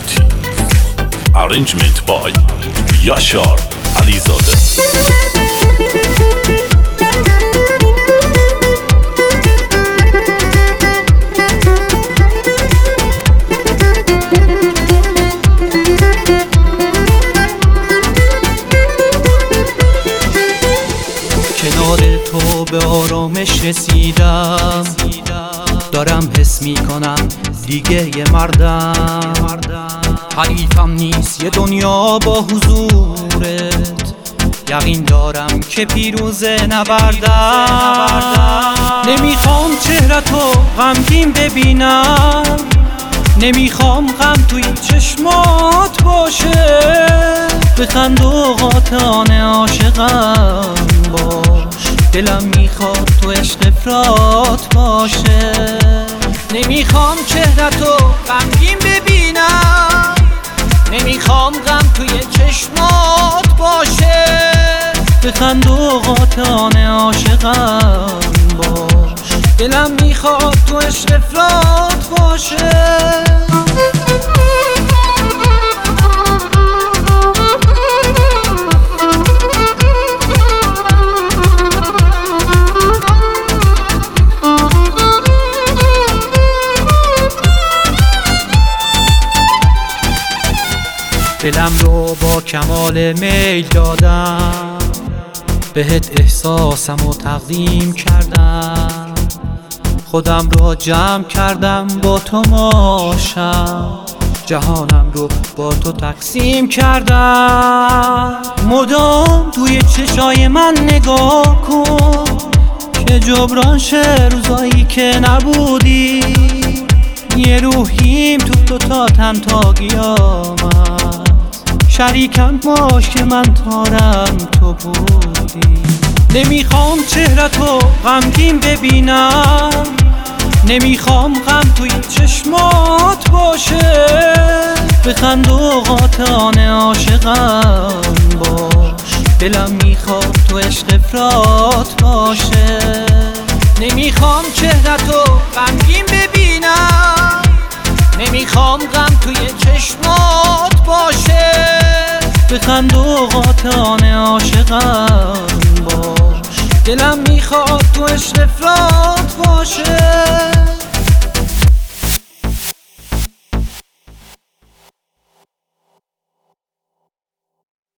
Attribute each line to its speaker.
Speaker 1: Arrangement by Yashar Alizadeh.
Speaker 2: کنار تو به آرامش رسیدم، دارم حس میکنم دیگه یه مردم. حریفم نیست یه دنیا با حضورت، یقین دارم که پیروزه نبردم. نمیخوام چهرتو غمگین ببینم، نمیخوام غم توی چشمات باشه. بخند و قاطعانه عاشقم باش، دلم میخواد تو عشق افراط باشه. نمیخوام چهرتو غمگین ببینم، نمیخوام غم توی چشمات باشه. بخند و قاطعانه عاشقم باش، دلم میخواد تو عشق افراط باشه. دلم رو با کمال میل دادم، بهت احساسم رو تقدیم کردم. خودم رو جمع کردم با تو ماشم، جهانم رو با تو تقسیم کردم. مدام توی چشای من نگاه کن که جبران شه روزایی که نبودی. یه روحیم تو تا تن تا قیامت، شریکم باش که من تارم تو بودی. نمیخوام چهرتو غمگین ببینم، نمیخوام غم توی چشمات باشه. بخند و قاطعانه عاشقم باش، دلم میخواد تو عشق افراط باشه. نمیخوام چهرتو غمگین ببینم، نمیخوام غم توی چشمات باشه. بخند و قاطعانه عاشقم باش، دلم میخواد تو عشق افراط باشه.